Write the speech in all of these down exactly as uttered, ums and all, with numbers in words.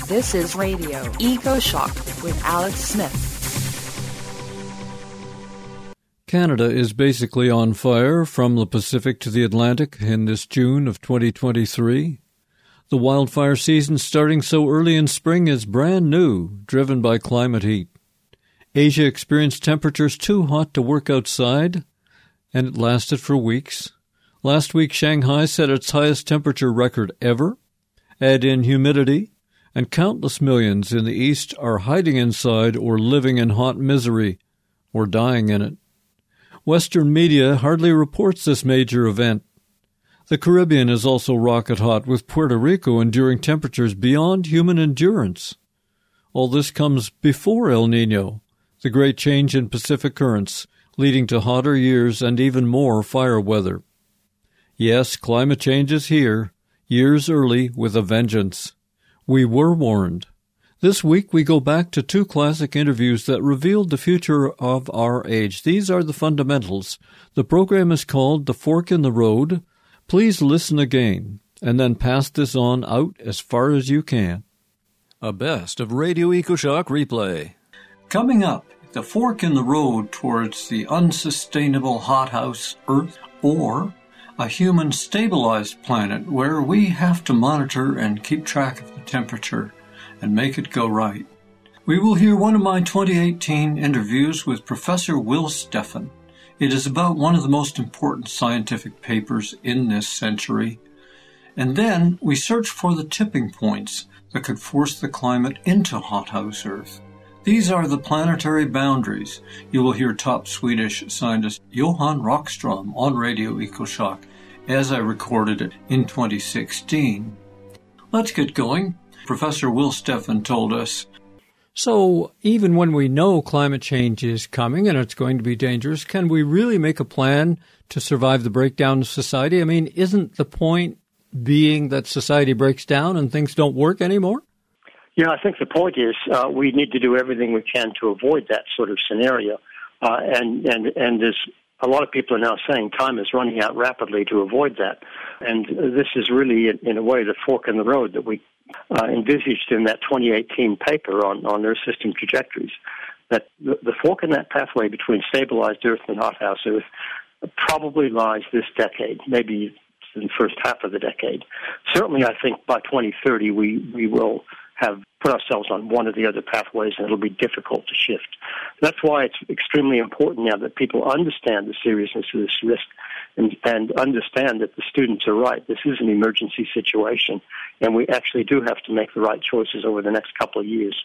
This is Radio EcoShock with Alex Smith. Canada is basically on fire from the Pacific to the Atlantic in this June of twenty twenty-three. The wildfire season starting so early in spring is brand new, driven by climate heat. Asia experienced temperatures too hot to work outside, and it lasted for weeks. Last week, Shanghai set its highest temperature record ever. Add in humidity, and countless millions in the east are hiding inside or living in hot misery or dying in it. Western media hardly reports this major event. The Caribbean is also rocket hot, with Puerto Rico enduring temperatures beyond human endurance. All this comes before El Niño, the great change in Pacific currents, leading to hotter years and even more fire weather. Yes, climate change is here, years early with a vengeance. We were warned. This week we go back to two classic interviews that revealed the future of our age. These are the fundamentals. The program is called The Fork in the Road. Please listen again, and then pass this on out as far as you can. A best of Radio EcoShock replay. Coming up, the fork in the road towards the unsustainable hothouse Earth, or a human-stabilized planet where we have to monitor and keep track of the temperature and make it go right. We will hear one of my twenty eighteen interviews with Professor Will Steffen. It is about one of the most important scientific papers in this century. And then we search for the tipping points that could force the climate into hothouse Earth. These are the planetary boundaries. You will hear top Swedish scientist Johan Rockström on Radio EcoShock as I recorded it in twenty sixteen. Let's get going. Professor Will Steffen told us, so even when we know climate change is coming and it's going to be dangerous, can we really make a plan to survive the breakdown of society? I mean, isn't the point being that society breaks down and things don't work anymore? Yeah, I think the point is uh, we need to do everything we can to avoid that sort of scenario. Uh, and, and, and there's a lot of people are now saying time is running out rapidly to avoid that. And this is really, in, in a way, the fork in the road that we uh, envisaged in that twenty eighteen paper on, on Earth system trajectories. That the, the fork in that pathway between stabilized Earth and hothouse Earth probably lies this decade, maybe in the first half of the decade. Certainly, I think by twenty thirty we, we will have put ourselves on one of the other pathways, and it'll be difficult to shift. That's why it's extremely important now that people understand the seriousness of this risk and, and understand that the students are right. This is an emergency situation, and we actually do have to make the right choices over the next couple of years.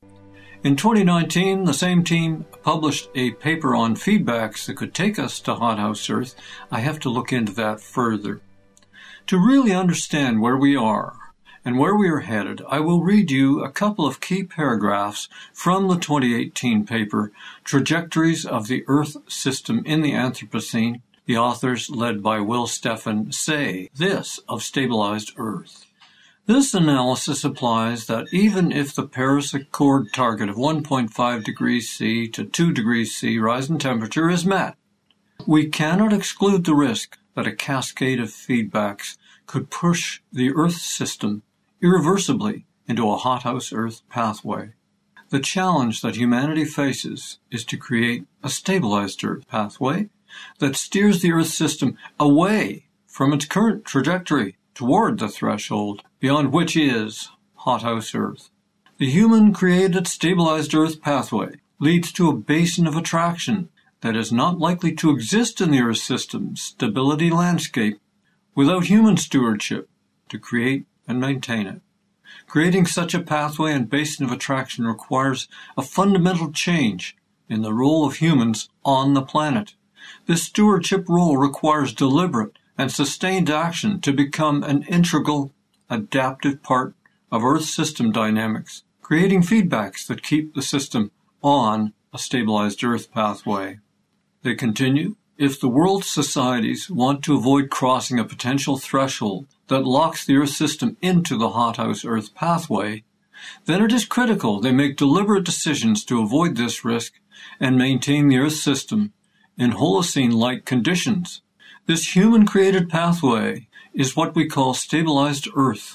In twenty nineteen, the same team published a paper on feedbacks that could take us to hothouse Earth. I have to look into that further. To really understand where we are and where we are headed, I will read you a couple of key paragraphs from the twenty eighteen paper, Trajectories of the Earth System in the Anthropocene. The authors, led by Will Steffen, say this of stabilized Earth. This analysis implies that even if the Paris Accord target of one point five degrees C to two degrees C rise in temperature is met, we cannot exclude the risk that a cascade of feedbacks could push the Earth system irreversibly into a hothouse Earth pathway. The challenge that humanity faces is to create a stabilized Earth pathway that steers the Earth system away from its current trajectory toward the threshold beyond which is hothouse Earth. The human-created stabilized Earth pathway leads to a basin of attraction that is not likely to exist in the Earth system's stability landscape without human stewardship to create and maintain it. Creating such a pathway and basin of attraction requires a fundamental change in the role of humans on the planet. This stewardship role requires deliberate and sustained action to become an integral, adaptive part of Earth system dynamics, creating feedbacks that keep the system on a stabilized Earth pathway. They continue, if the world's societies want to avoid crossing a potential threshold that locks the Earth system into the hothouse Earth pathway, then it is critical they make deliberate decisions to avoid this risk and maintain the Earth system in Holocene-like conditions. This human-created pathway is what we call stabilized Earth,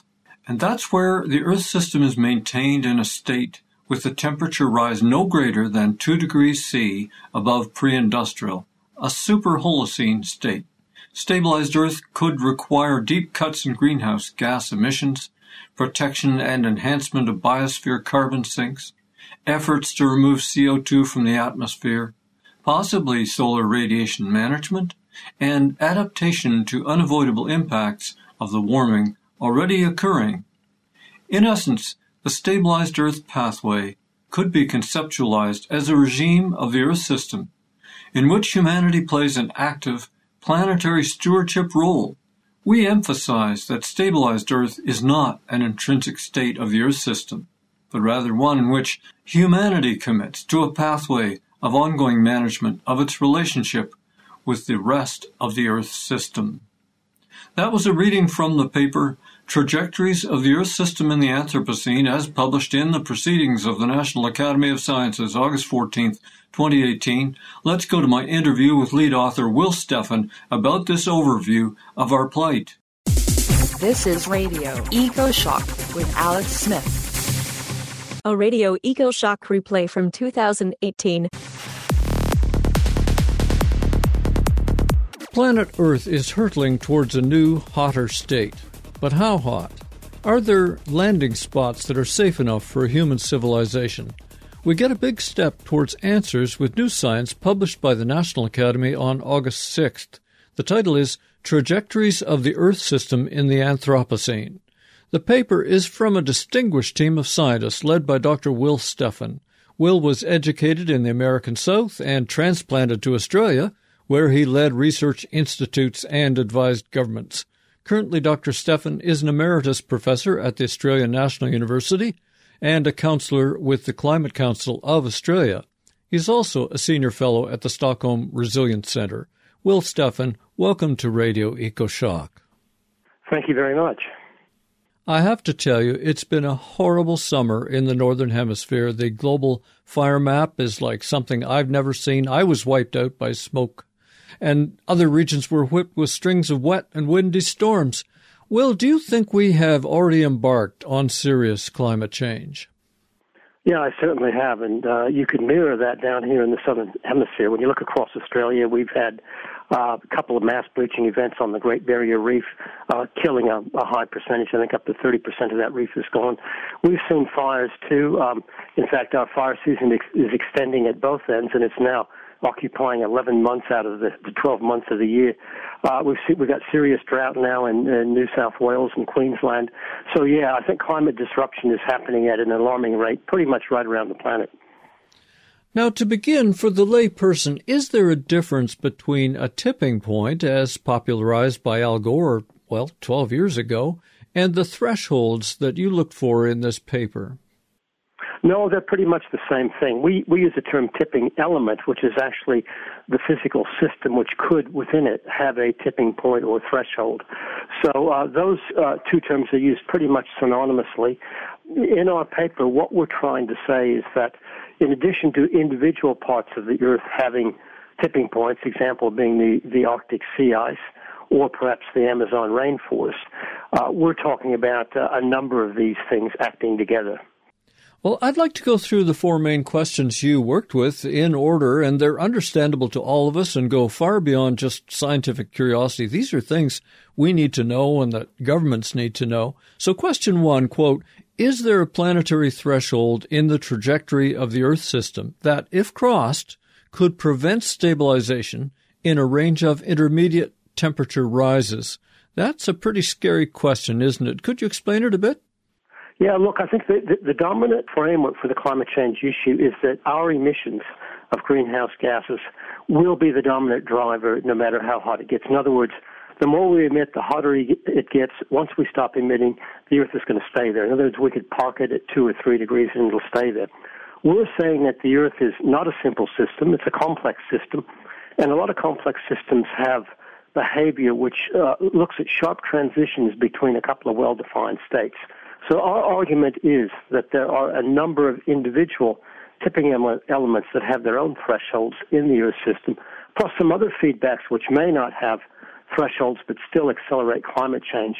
And that's where the Earth system is maintained in a state with the temperature rise no greater than two degrees C above pre-industrial, a super-Holocene state. Stabilized Earth could require deep cuts in greenhouse gas emissions, protection and enhancement of biosphere carbon sinks, efforts to remove C O two from the atmosphere, possibly solar radiation management, and adaptation to unavoidable impacts of the warming already occurring. In essence, the stabilized Earth pathway could be conceptualized as a regime of the Earth system in which humanity plays an active planetary stewardship role. We emphasize that stabilized Earth is not an intrinsic state of the Earth system, but rather one in which humanity commits to a pathway of ongoing management of its relationship with the rest of the Earth system. That was a reading from the paper Trajectories of the Earth System in the Anthropocene, as published in the Proceedings of the National Academy of Sciences, August fourteenth, twenty eighteen. Let's go to my interview with lead author Will Steffen about this overview of our plight. This is Radio EcoShock with Alex Smith. A Radio EcoShock replay from two thousand eighteen. Planet Earth is hurtling towards a new, hotter state. But how hot? Are there landing spots that are safe enough for a human civilization? We get a big step towards answers with new science published by the National Academy on August sixth. The title is Trajectories of the Earth System in the Anthropocene. The paper is from a distinguished team of scientists led by Doctor Will Steffen. Will was educated in the American South and transplanted to Australia, where he led research institutes and advised governments. Currently, Doctor Steffen is an emeritus professor at the Australian National University and a counsellor with the Climate Council of Australia. He's also a senior fellow at the Stockholm Resilience Centre. Will Steffen, welcome to Radio EcoShock. Thank you very much. I have to tell you, it's been a horrible summer in the Northern Hemisphere. The global fire map is like something I've never seen. I was wiped out by smoke, and other regions were whipped with strings of wet and windy storms. Will, do you think we have already embarked on serious climate change? Yeah, I certainly have, and uh, you can mirror that down here in the Southern Hemisphere. When you look across Australia, we've had uh, a couple of mass bleaching events on the Great Barrier Reef, uh, killing a, a high percentage. I think up to thirty percent of that reef is gone. We've seen fires, too. Um, in fact, our fire season ex- is extending at both ends, and it's now occupying eleven months out of the, the twelve months of the year. Uh, we've see, we've got serious drought now in, in New South Wales and Queensland. So, yeah, I think climate disruption is happening at an alarming rate pretty much right around the planet. Now, to begin, for the layperson, is there a difference between a tipping point, as popularized by Al Gore, well, twelve years ago, and the thresholds that you looked for in this paper? No, they're pretty much the same thing. We we use the term tipping element, which is actually the physical system which could, within it, have a tipping point or threshold. So uh, those uh, two terms are used pretty much synonymously. In our paper, what we're trying to say is that in addition to individual parts of the Earth having tipping points, example being the, the Arctic sea ice, or perhaps the Amazon rainforest, uh, we're talking about uh, a number of these things acting together. Well, I'd like to go through the four main questions you worked with in order, and they're understandable to all of us and go far beyond just scientific curiosity. These are things we need to know and that governments need to know. So question one, quote, is there a planetary threshold in the trajectory of the Earth system that, if crossed, could prevent stabilization in a range of intermediate temperature rises? That's a pretty scary question, isn't it? Could you explain it a bit? Yeah, look, I think the, the, the dominant framework for the climate change issue is that our emissions of greenhouse gases will be the dominant driver no matter how hot it gets. In other words, the more we emit, the hotter it gets. Once we stop emitting, the Earth is going to stay there. In other words, we could park it at two or three degrees and it'll stay there. We're saying that the Earth is not a simple system. It's a complex system, and a lot of complex systems have behavior which uh, looks at sharp transitions between a couple of well-defined states. So our argument is that there are a number of individual tipping elements that have their own thresholds in the Earth system, plus some other feedbacks which may not have thresholds but still accelerate climate change.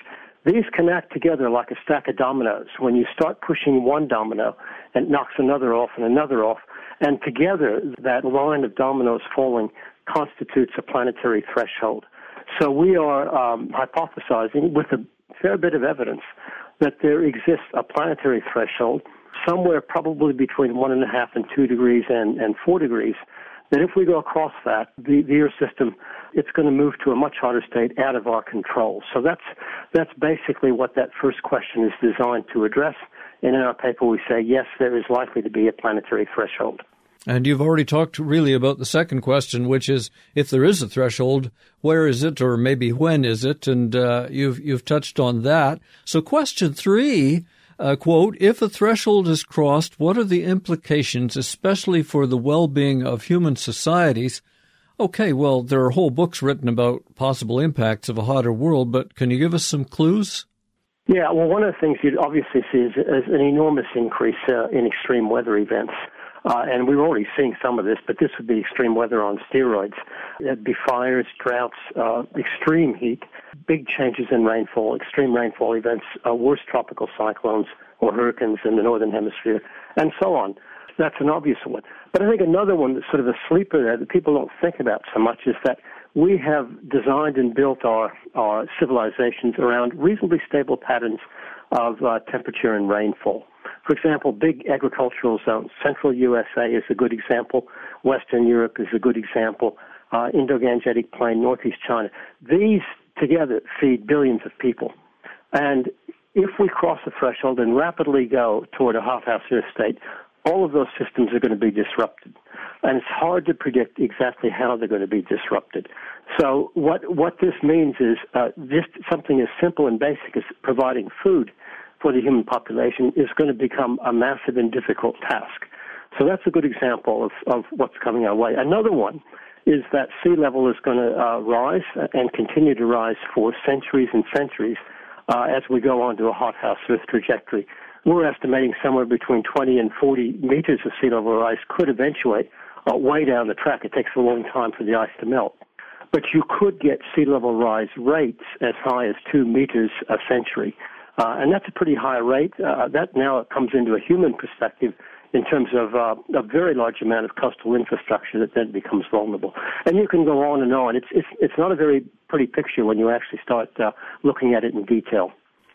These can act together like a stack of dominoes. When you start pushing one domino, it knocks another off and another off, and together that line of dominoes falling constitutes a planetary threshold. So we are um, hypothesizing with a fair bit of evidence that there exists a planetary threshold somewhere probably between one and a half and two degrees and, and four degrees, that if we go across that, the, the Earth system, it's going to move to a much hotter state out of our control. So that's that's basically what that first question is designed to address. And in our paper we say, yes, there is likely to be a planetary threshold. And you've already talked really about the second question, which is, if there is a threshold, where is it, or maybe when is it? And uh, you've you've touched on that. So question three, uh, quote, if a threshold is crossed, what are the implications, especially for the well-being of human societies? Okay, well, there are whole books written about possible impacts of a hotter world, but can you give us some clues? Yeah, well, one of the things you'd obviously see is, is an enormous increase uh, in extreme weather events. Uh, and we're already seeing some of this, but this would be extreme weather on steroids. It'd be fires, droughts, uh, extreme heat, big changes in rainfall, extreme rainfall events, uh, worse tropical cyclones or hurricanes in the northern hemisphere, and so on. That's an obvious one. But I think another one that's sort of a sleeper there that people don't think about so much is that we have designed and built our, our civilizations around reasonably stable patterns of uh, temperature and rainfall. For example, big agricultural zones. Central U S A is a good example. Western Europe is a good example. Uh, Indo-Gangetic Plain, Northeast China. These together feed billions of people. And if we cross the threshold and rapidly go toward a hothouse Earth state, all of those systems are going to be disrupted. And it's hard to predict exactly how they're going to be disrupted. So what what this means is uh, just something as simple and basic as providing food for the human population is going to become a massive and difficult task. So that's a good example of, of what's coming our way. Another one is that sea level is going to uh, rise and continue to rise for centuries and centuries uh, as we go on to a hothouse Earth trajectory. We're estimating somewhere between twenty and forty meters of sea level rise could eventuate uh, way down the track. It takes a long time for the ice to melt. But you could get sea level rise rates as high as two meters a century. Uh, and that's a pretty high rate. Uh, that now comes into a human perspective in terms of uh, a very large amount of coastal infrastructure that then becomes vulnerable. And you can go on and on. It's it's, it's not a very pretty picture when you actually start uh, looking at it in detail.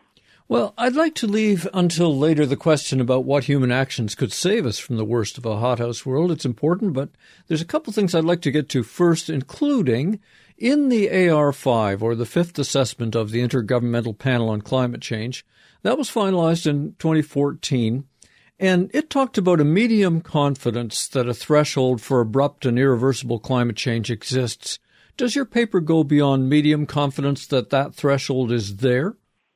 Well, I'd like to leave until later the question about what human actions could save us from the worst of a hothouse world. It's important, but there's a couple things I'd like to get to first, including in the A R five, or the fifth assessment of the Intergovernmental Panel on Climate Change. That was finalized in twenty fourteen, and it talked about a medium confidence that a threshold for abrupt and irreversible climate change exists. Does your paper go beyond medium confidence that that threshold is there?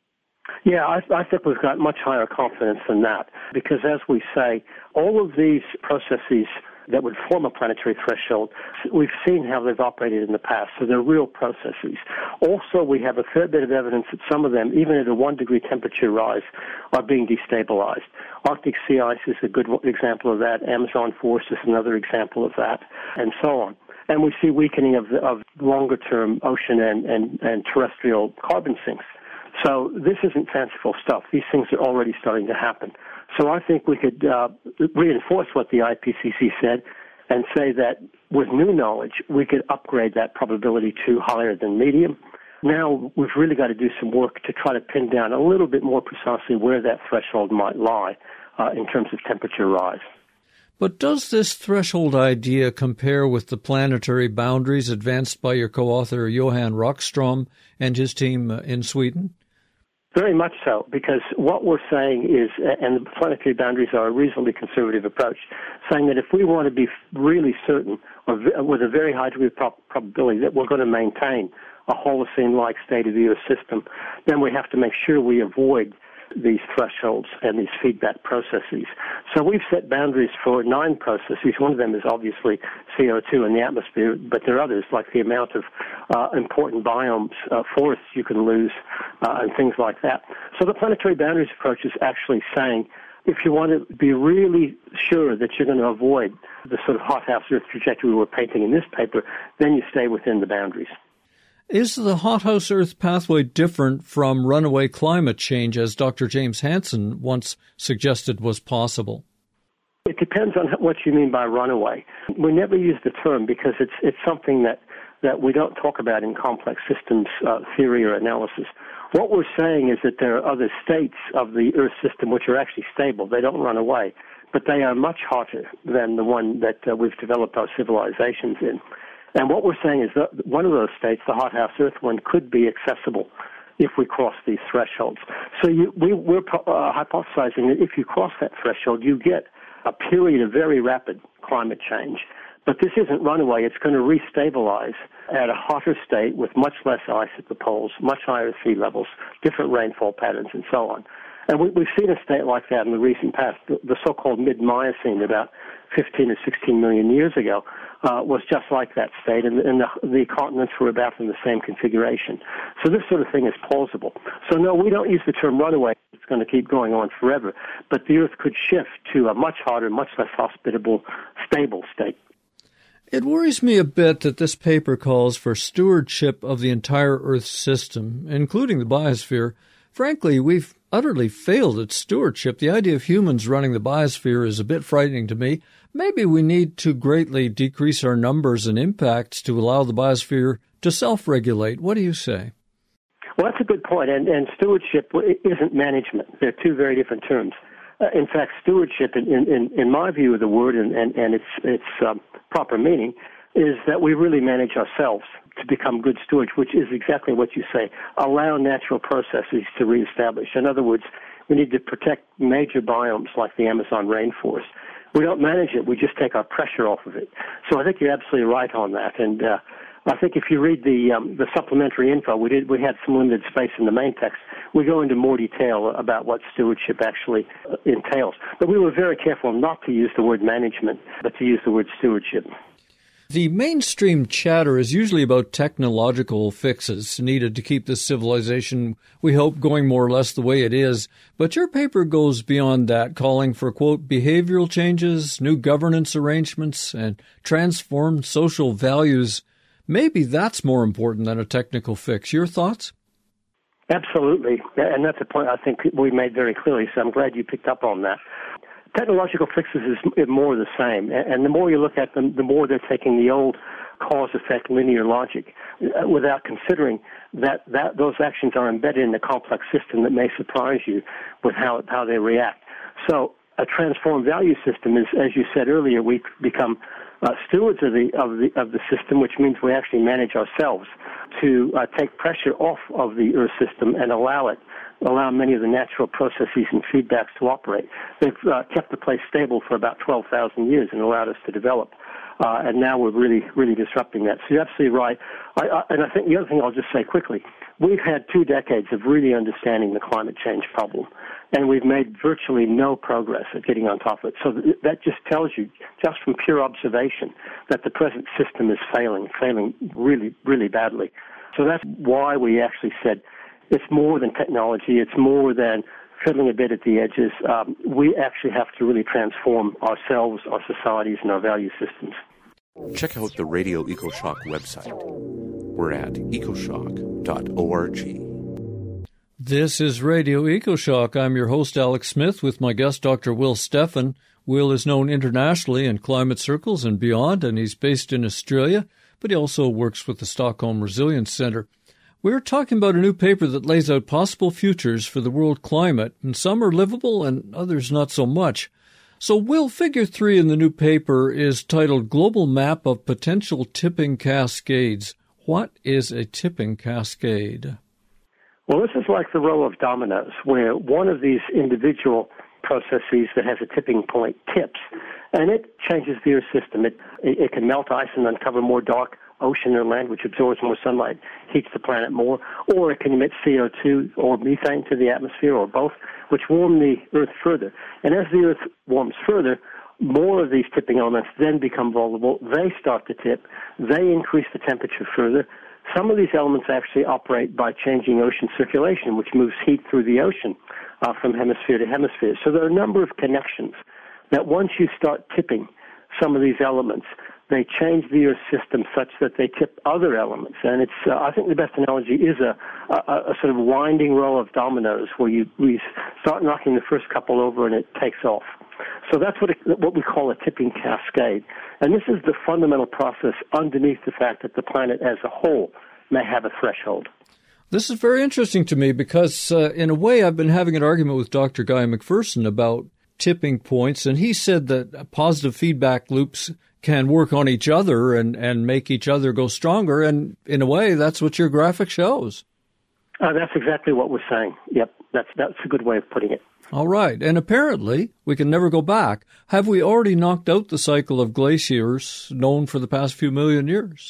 Yeah, I, I think we've got much higher confidence than that because, as we say, all of these processes that would form a planetary threshold, we've seen how they've operated in the past, so they're real processes. Also, we have a fair bit of evidence that some of them, even at a one-degree temperature rise, are being destabilized. Arctic sea ice is a good example of that. Amazon forest is another example of that, and so on. And we see weakening of, of longer-term ocean and, and, and terrestrial carbon sinks. So this isn't fanciful stuff. These things are already starting to happen. So I think we could uh, reinforce what the I P C C said and say that with new knowledge, we could upgrade that probability to higher than medium. Now we've really got to do some work to try to pin down a little bit more precisely where that threshold might lie uh, in terms of temperature rise. But does this threshold idea compare with the planetary boundaries advanced by your co-author Johan Rockström and his team in Sweden? Very much so, because what we're saying is, and the planetary boundaries are a reasonably conservative approach, saying that if we want to be really certain, or with a very high degree of probability, that we're going to maintain a Holocene-like state of the Earth system, then we have to make sure we avoid these thresholds and these feedback processes. So we've set boundaries for nine processes. One of them is obviously C O two in the atmosphere, but there are others like the amount of uh, important biomes, uh, forests you can lose, uh, and things like that. So the planetary boundaries approach is actually saying if you want to be really sure that you're going to avoid the sort of hothouse Earth trajectory we're painting in this paper, then you stay within the boundaries. Is the hothouse Earth pathway different from runaway climate change, as Doctor James Hansen once suggested was possible? It depends on what you mean by runaway. We never use the term because it's it's something that, that we don't talk about in complex systems uh, theory or analysis. What we're saying is that there are other states of the Earth system which are actually stable. They don't run away, but they are much hotter than the one that uh, we've developed our civilizations in. And what we're saying is that one of those states, the hothouse Earth one, could be accessible if we cross these thresholds. So you, we, we're uh, hypothesizing that if you cross that threshold, you get a period of very rapid climate change. But this isn't runaway. It's going to restabilize at a hotter state with much less ice at the poles, much higher sea levels, different rainfall patterns, and so on. And we, we've seen a state like that in the recent past. The, the so-called mid-Miocene, about fifteen or sixteen million years ago, uh, was just like that state, and, and the, the continents were about in the same configuration. So this sort of thing is plausible. So no, we don't use the term runaway. It's going to keep going on forever. But the Earth could shift to a much hotter, much less hospitable, stable state. It worries me a bit that this paper calls for stewardship of the entire Earth system, including the biosphere. Frankly, we've utterly failed at stewardship. The idea of humans running the biosphere is a bit frightening to me. Maybe we need to greatly decrease our numbers and impacts to allow the biosphere to self-regulate. What do you say? Well, that's a good point, and, and stewardship isn't management. They're two very different terms. Uh, in fact, stewardship, in, in, in my view of the word and, and, and its, its um, proper meaning, is that we really manage ourselves to become good stewards, which is exactly what you say. Allow natural processes to reestablish. In other words, we need to protect major biomes like the Amazon rainforest. We don't manage it. We just take our pressure off of it. So I think you're absolutely right on that. And uh, I think if you read the um, the supplementary info, we did we had some limited space in the main text. We go into more detail about what stewardship actually uh, entails. But we were very careful not to use the word management, but to use the word stewardship. The mainstream chatter is usually about technological fixes needed to keep this civilization, we hope, going more or less the way it is. But your paper goes beyond that, calling for, quote, behavioral changes, new governance arrangements, and transformed social values. Maybe that's more important than a technical fix. Your thoughts? Absolutely. And that's a point I think we made very clearly, so I'm glad you picked up on that. Technological fixes is more the same, and the more you look at them, the more they're taking the old cause-effect linear logic without considering that, that those actions are embedded in a complex system that may surprise you with how, how they react. So a transformed value system is, as you said earlier, we become uh, stewards of the, of the of the system, which means we actually manage ourselves to uh, take pressure off of the Earth system and allow it allow many of the natural processes and feedbacks to operate. They've uh, kept the place stable for about twelve thousand years and allowed us to develop. Uh, and now we're really, really disrupting that. So you're absolutely right. I, I, and I think the other thing I'll just say quickly, we've had two decades of really understanding the climate change problem, and we've made virtually no progress at getting on top of it. So th- that just tells you, just from pure observation, that the present system is failing, failing really, really badly. So that's why we actually said, it's more than technology. It's more than fiddling a bit at the edges. Um, we actually have to really transform ourselves, our societies, and our value systems. Check out the Radio EcoShock website. We're at ecoshock dot org. This is Radio EcoShock. I'm your host, Alex Smith, with my guest, Doctor Will Steffen. Will is known internationally in climate circles and beyond, and he's based in Australia, but he also works with the Stockholm Resilience Centre. We're talking about a new paper that lays out possible futures for the world climate, and some are livable and others not so much. So, Will, figure three in the new paper is titled Global Map of Potential Tipping Cascades. What is a tipping cascade? Well, this is like the row of dominoes, where one of these individual processes that has a tipping point tips, and it changes the Earth system. It, it, it can melt ice and uncover more dark ocean or land, which absorbs more sunlight, heats the planet more, or it can emit C O two or methane to the atmosphere, or both, which warm the Earth further. And as the Earth warms further, more of these tipping elements then become vulnerable. They start to tip. They increase the temperature further. Some of these elements actually operate by changing ocean circulation, which moves heat through the ocean uh, from hemisphere to hemisphere. So there are a number of connections that once you start tipping some of these elements, they change the Earth system such that they tip other elements. And it's, uh, I think the best analogy is a, a, a sort of winding row of dominoes where you we start knocking the first couple over and it takes off. So that's what it, what we call a tipping cascade. And this is the fundamental process underneath the fact that the planet as a whole may have a threshold. This is very interesting to me because, uh, in a way, I've been having an argument with Doctor Guy McPherson about tipping points, and he said that positive feedback loops can work on each other and, and make each other go stronger, and in a way, that's what your graphic shows. Uh, that's exactly what we're saying. Yep, that's that's a good way of putting it. All right, and apparently, we can never go back. Have we already knocked out the cycle of glaciers known for the past few million years?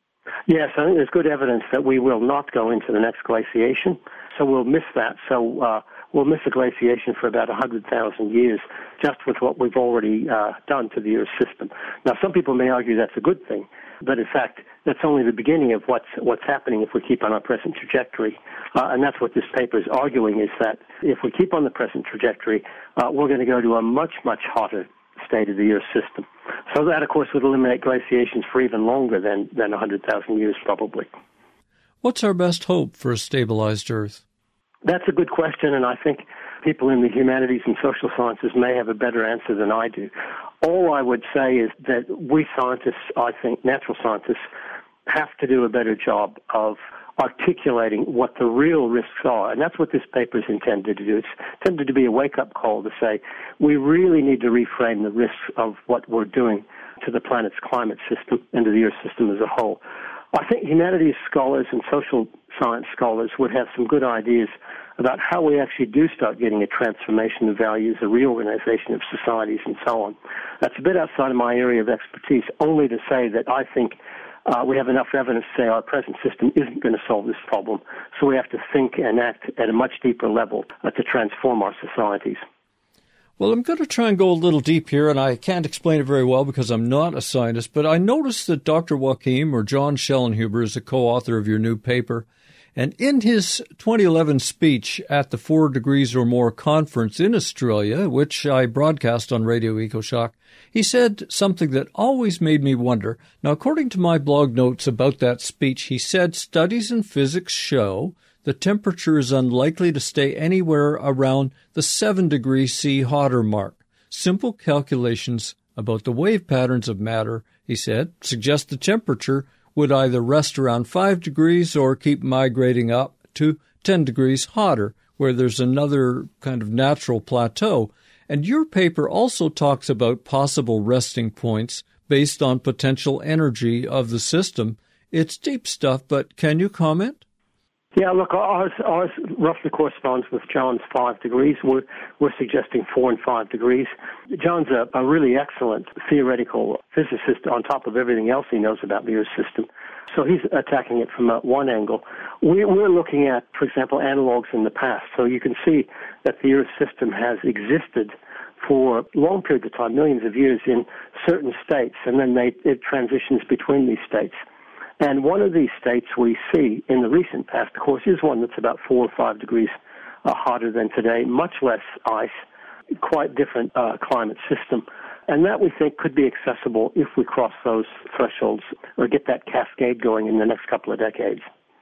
Yes, I think there's good evidence that we will not go into the next glaciation, so we'll miss that. So uh, we'll miss a glaciation for about one hundred thousand years just with what we've already uh, done to the Earth system. Now, some people may argue that's a good thing, but in fact, that's only the beginning of what's what's happening if we keep on our present trajectory. Uh, and that's what this paper is arguing, is that if we keep on the present trajectory, uh, we're going to go to a much, much hotter state of the Earth system. So that, of course, would eliminate glaciations for even longer than, than one hundred thousand years, probably. What's our best hope for a stabilized Earth? That's a good question, and I think people in the humanities and social sciences may have a better answer than I do. All I would say is that we scientists, I think natural scientists, have to do a better job of articulating what the real risks are. And that's what this paper is intended to do. It's intended to be a wake-up call to say we really need to reframe the risks of what we're doing to the planet's climate system and to the Earth system as a whole. I think humanities scholars and social science scholars would have some good ideas about how we actually do start getting a transformation of values, a reorganization of societies, and so on. That's a bit outside of my area of expertise, only to say that I think Uh, we have enough evidence to say our present system isn't going to solve this problem, so we have to think and act at a much deeper level uh, to transform our societies. Well, I'm going to try and go a little deep here, and I can't explain it very well because I'm not a scientist, but I noticed that Doctor Joachim, or John Schellenhuber, is a co-author of your new paper, and in his twenty eleven speech at the Four Degrees or More conference in Australia, which I broadcast on Radio EcoShock, he said something that always made me wonder. Now, according to my blog notes about that speech, he said studies in physics show the temperature is unlikely to stay anywhere around the seven degrees C hotter mark. Simple calculations about the wave patterns of matter, he said, suggest the temperature would either rest around five degrees or keep migrating up to ten degrees hotter, where there's another kind of natural plateau. And your paper also talks about possible resting points based on potential energy of the system. It's deep stuff, but can you comment? Yeah, look, ours, ours roughly corresponds with John's five degrees. We're, we're suggesting four and five degrees. John's a, a really excellent theoretical physicist on top of everything else he knows about the Earth system. So he's attacking it from uh, one angle. We, we're looking at, for example, analogs in the past. So you can see that the Earth system has existed for long periods of time, millions of years, in certain states, and then they, it transitions between these states. And one of these states we see in the recent past, of course, is one that's about four or five degrees uh, hotter than today, much less ice, quite different uh, climate system. And that, we think, could be accessible if we cross those thresholds or get that cascade going in the next couple of decades.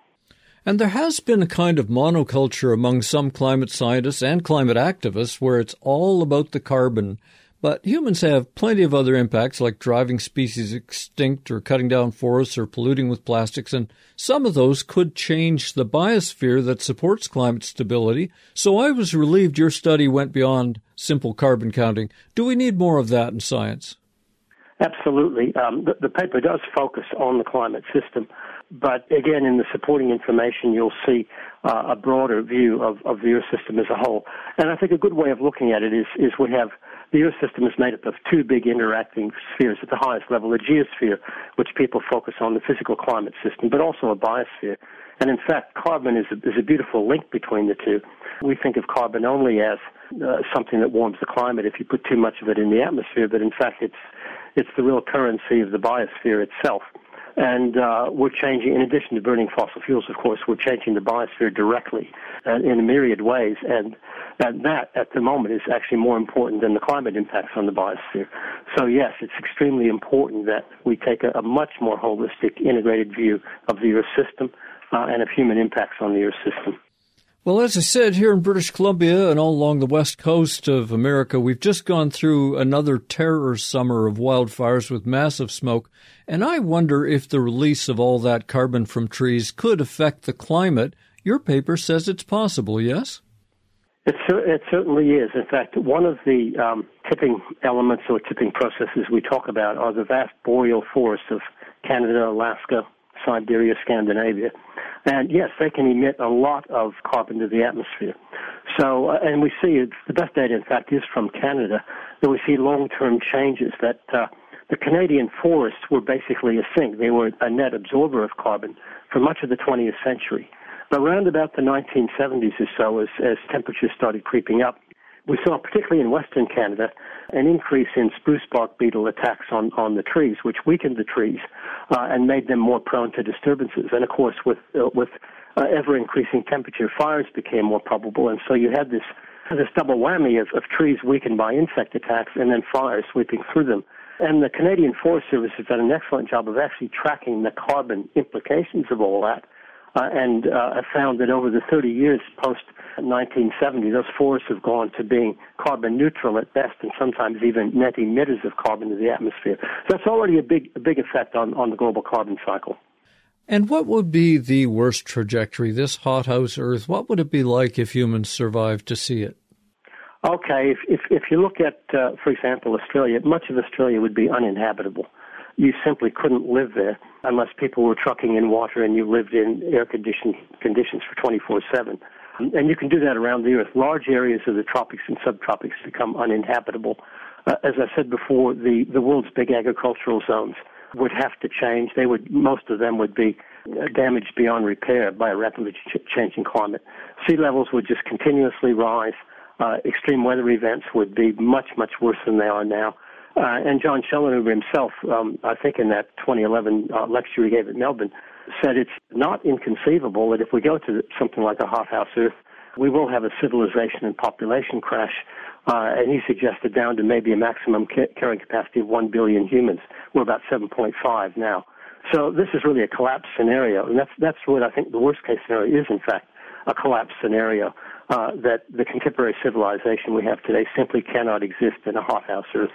And there has been a kind of monoculture among some climate scientists and climate activists where it's all about the carbon. But humans have plenty of other impacts, like driving species extinct or cutting down forests or polluting with plastics, and some of those could change the biosphere that supports climate stability. So I was relieved your study went beyond simple carbon counting. Do we need more of that in science? Absolutely. Um, the, the paper does focus on the climate system, but again, in the supporting information, you'll see uh, a broader view of, of the Earth system as a whole. And I think a good way of looking at it is, is we have the Earth system is made up of two big interacting spheres at the highest level, a geosphere, which people focus on, the physical climate system, but also a biosphere. And in fact, carbon is a, is a beautiful link between the two. We think of carbon only as uh, something that warms the climate if you put too much of it in the atmosphere, but in fact it's it's the real currency of the biosphere itself. And uh, we're changing, in addition to burning fossil fuels, of course, we're changing the biosphere directly uh, in a myriad ways. And, and that, at the moment, is actually more important than the climate impacts on the biosphere. So, yes, it's extremely important that we take a, a much more holistic, integrated view of the Earth system uh, and of human impacts on the Earth system. Well, as I said, here in British Columbia and all along the west coast of America, we've just gone through another terror summer of wildfires with massive smoke. And I wonder if the release of all that carbon from trees could affect the climate. Your paper says it's possible, yes? It, it certainly is. In fact, one of the um, tipping elements or tipping processes we talk about are the vast boreal forests of Canada, Alaska, Siberia, Scandinavia. And yes, they can emit a lot of carbon to the atmosphere. So, uh, and we see, it's, the best data, in fact, is from Canada, that we see long-term changes, that uh, the Canadian forests were basically a sink. They were a net absorber of carbon for much of the twentieth century. But around about the nineteen seventies or so, as, as temperatures started creeping up, we saw, particularly in Western Canada, an increase in spruce bark beetle attacks on, on the trees, which weakened the trees uh, and made them more prone to disturbances. And, of course, with uh, with uh, ever-increasing temperature, fires became more probable. And so you had this this double whammy of, of trees weakened by insect attacks and then fires sweeping through them. And the Canadian Forest Service has done an excellent job of actually tracking the carbon implications of all that. Uh, and uh, have found that over the thirty years post nineteen seventy, those forests have gone to being carbon neutral at best, and sometimes even net emitters of carbon to the atmosphere. So that's already a big, a big effect on, on the global carbon cycle. And what would be the worst trajectory, this hothouse Earth? What would it be like if humans survived to see it? Okay, if if, if you look at, uh, for example, Australia, much of Australia would be uninhabitable. You simply couldn't live there unless people were trucking in water and you lived in air-conditioned conditions for twenty-four seven. And you can do that around the Earth. Large areas of the tropics and subtropics become uninhabitable. Uh, as I said before, the, the world's big agricultural zones would have to change. They would, most of them would be damaged beyond repair by a rapidly ch- changing climate. Sea levels would just continuously rise. Uh, extreme weather events would be much, much worse than they are now. Uh, and John Schellenhuber himself, um, I think in that twenty eleven uh, lecture he gave at Melbourne, said it's not inconceivable that if we go to something like a hothouse Earth, we will have a civilization and population crash. Uh, and he suggested down to maybe a maximum ca- carrying capacity of one billion humans. We're about seven point five now. So this is really a collapse scenario. And that's, that's what I think the worst case scenario is, in fact, a collapse scenario, uh, that the contemporary civilization we have today simply cannot exist in a hothouse Earth.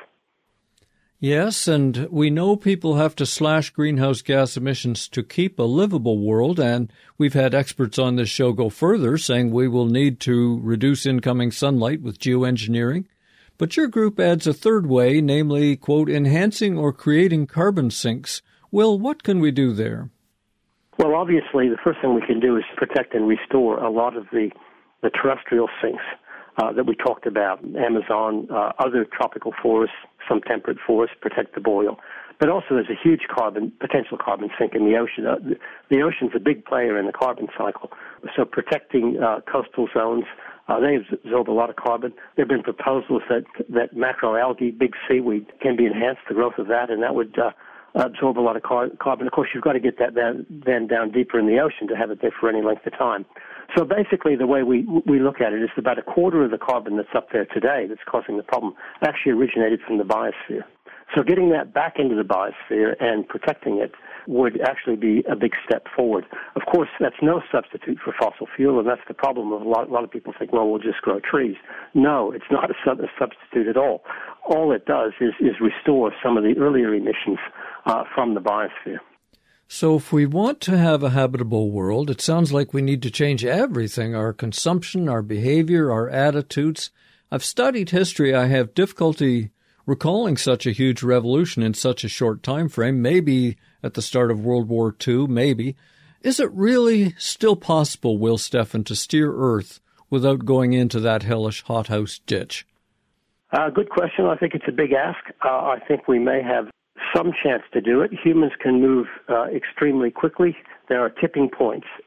Yes, and we know people have to slash greenhouse gas emissions to keep a livable world, and we've had experts on this show go further, saying we will need to reduce incoming sunlight with geoengineering. But your group adds a third way, namely, quote, enhancing or creating carbon sinks. Well, what can we do there? Well, obviously, the first thing we can do is protect and restore a lot of the, the terrestrial sinks uh, that we talked about, Amazon, uh, other tropical forests, some temperate forests, protect the boreal. But also there's a huge carbon, potential carbon sink in the ocean. Uh, the, the ocean's a big player in the carbon cycle. So protecting uh, coastal zones, uh, they absorb a lot of carbon. There have been proposals that, that macroalgae, big seaweed, can be enhanced, the growth of that, and that would uh, absorb a lot of car- carbon. Of course, you've got to get that then, then down deeper in the ocean to have it there for any length of time. So basically the way we we look at it is about a quarter of the carbon that's up there today that's causing the problem actually originated from the biosphere. So getting that back into the biosphere and protecting it would actually be a big step forward. Of course, that's no substitute for fossil fuel, and that's the problem of a lot, a lot of people think, well, we'll just grow trees. No, it's not a, sub- a substitute at all. All it does is, is restore some of the earlier emissions uh, from the biosphere. So if we want to have a habitable world, it sounds like we need to change everything, our consumption, our behavior, our attitudes. I've studied history. I have difficulty recalling such a huge revolution in such a short time frame, maybe at the start of World War Two, maybe. Is it really still possible, Will Steffen, to steer Earth without going into that hellish hothouse ditch? Uh, good question. I think it's a big ask. Uh, I think we may have some chance to do it. Humans can move uh, extremely quickly. There are tipping points.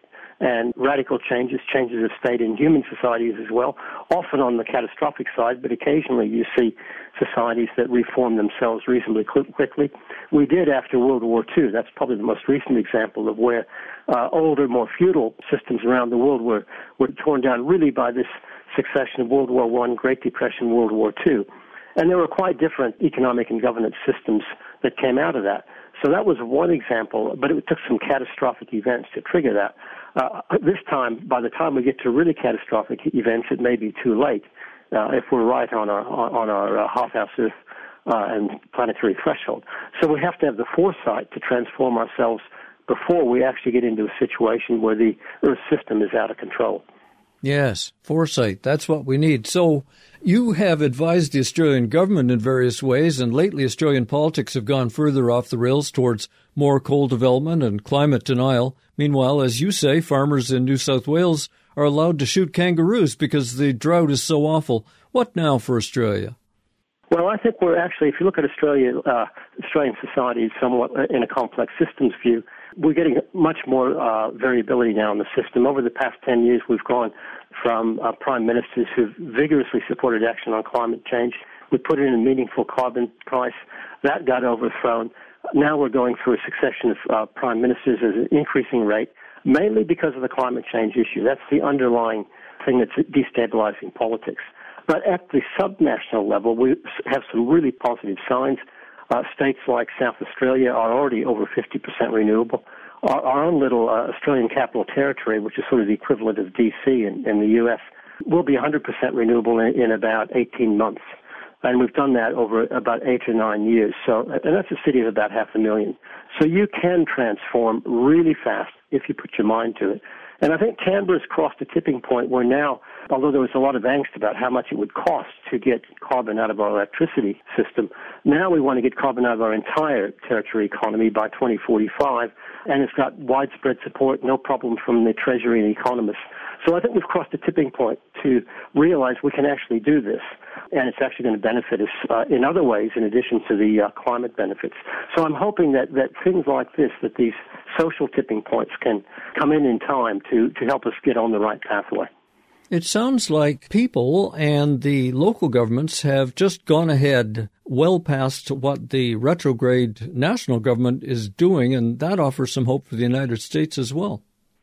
and radical changes, changes of state in human societies as well, often on the catastrophic side, but occasionally you see societies that reform themselves reasonably quickly. We did after World War Two. That's probably the most recent example of where uh, older, more feudal systems around the world were, were torn down really by this succession of World War One, Great Depression, World War Two. And there were quite different economic and governance systems that came out of that. So that was one example, but it took some catastrophic events to trigger that. Uh, this time, by the time we get to really catastrophic events, it may be too late uh, if we're right on our on our uh, hothouse Earth uh, and planetary threshold. So we have to have the foresight to transform ourselves before we actually get into a situation where the Earth system is out of control. Yes, foresight. That's what we need. So you have advised the Australian government in various ways, and lately Australian politics have gone further off the rails towards more coal development and climate denial. Meanwhile, as you say, farmers in New South Wales are allowed to shoot kangaroos because the drought is so awful. What now for Australia? Well, I think we're actually, if you look at Australia, uh, Australian society is somewhat in a complex systems view. We're getting much more uh, variability now in the system. Over the past ten years, we've gone from uh, prime ministers who've vigorously supported action on climate change. We put in a meaningful carbon price. That got overthrown. Now we're going through a succession of uh, prime ministers at an increasing rate, mainly because of the climate change issue. That's the underlying thing that's destabilizing politics. But at the subnational level, we have some really positive signs. Uh, states like South Australia are already over fifty percent renewable. Our, our own little uh, Australian Capital Territory, which is sort of the equivalent of D C in, in the U S, will be one hundred percent renewable in, in about eighteen months. And we've done that over about eight or nine years. So, and that's a city of about half a million. So you can transform really fast if you put your mind to it. And I think Canberra's crossed a tipping point where now, although there was a lot of angst about how much it would cost to get carbon out of our electricity system, now we want to get carbon out of our entire territory economy by twenty forty-five, and it's got widespread support, no problem from the Treasury and economists. So I think we've crossed a tipping point to realize we can actually do this, and it's actually going to benefit us uh, in other ways in addition to the uh, climate benefits. So I'm hoping that, that things like this, that these social tipping points can come in in time to, to help us get on the right pathway. It sounds like people and the local governments have just gone ahead well past what the retrograde national government is doing, and that offers some hope for the United States as well.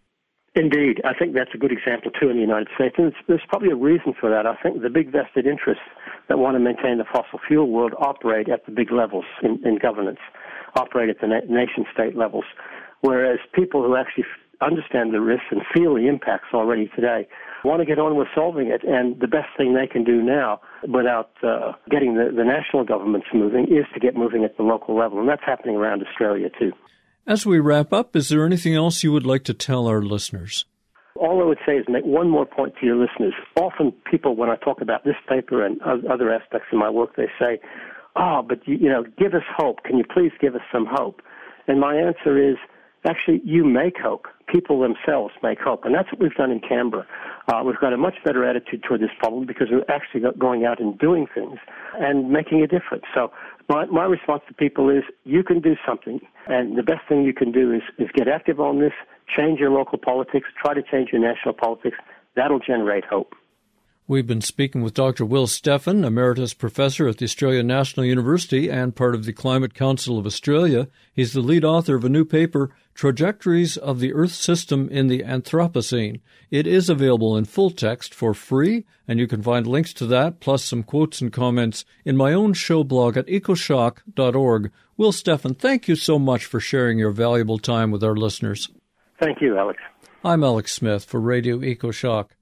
Indeed. I think that's a good example, too, in the United States. And it's, there's probably a reason for that. I think the big vested interests that want to maintain the fossil fuel world operate at the big levels in, in governance, operate at the na- nation-state levels, whereas people who actually understand the risks and feel the impacts already today want to get on with solving it. And the best thing they can do now without uh, getting the, the national governments moving is to get moving at the local level. And that's happening around Australia, too. As we wrap up, is there anything else you would like to tell our listeners? All I would say is make one more point to your listeners. Often people, when I talk about this paper and other aspects of my work, they say, oh, but, you, you know, give us hope. Can you please give us some hope? And my answer is, actually, you make hope. People themselves make hope. And that's what we've done in Canberra. Uh, we've got a much better attitude toward this problem because we're actually going out and doing things and making a difference. So my, my response to people is you can do something. And the best thing you can do is, is get active on this, change your local politics, try to change your national politics. That'll generate hope. We've been speaking with Doctor Will Steffen, Emeritus Professor at the Australian National University and part of the Climate Council of Australia. He's the lead author of a new paper, Trajectories of the Earth System in the Anthropocene. It is available in full text for free, and you can find links to that, plus some quotes and comments, in my own show blog at ecoshock dot org. Will Steffen, thank you so much for sharing your valuable time with our listeners. Thank you, Alex. I'm Alex Smith for Radio EcoShock.